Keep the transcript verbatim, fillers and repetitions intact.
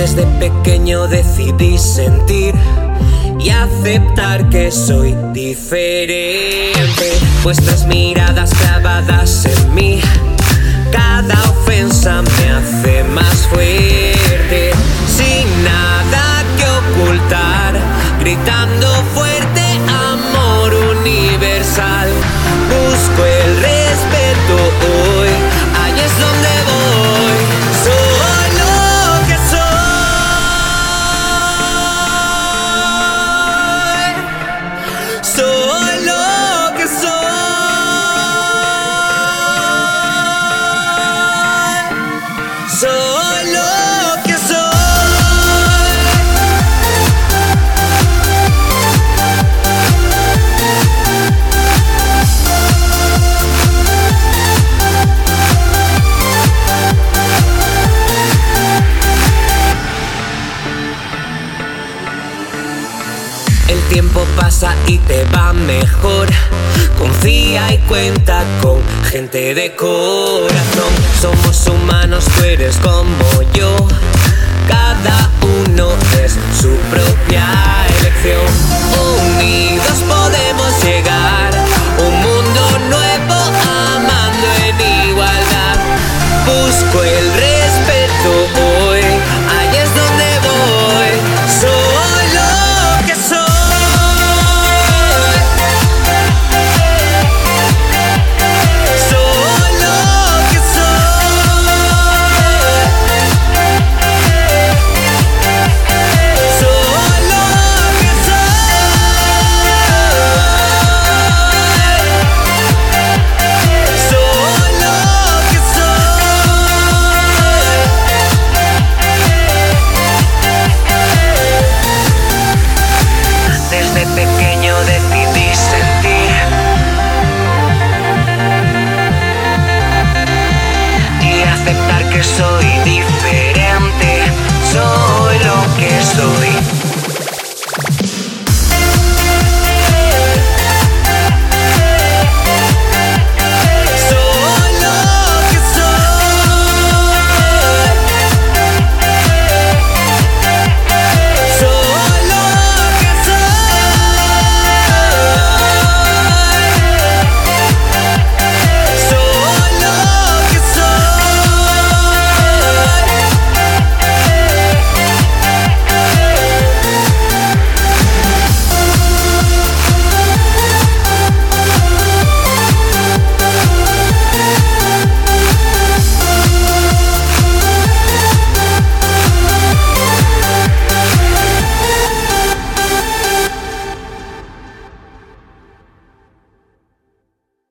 Desde pequeño decidí sentir y aceptar que soy diferente. Vuestras miradas clavadas en mí, cada ofensa me hace más fuerte. Sin nada que ocultar, gritando fuerte, amor universal. Busco el respeto hoy, ahí es donde voy. Soy lo que soy. Soy lo que soy. Soy lo que soy. El tiempo pasa y te va mejor. Confía y cuenta con gente de corazón. Somos humanos, tú eres como yo. Cada uno es su propia elección. Unidos podemos llegar.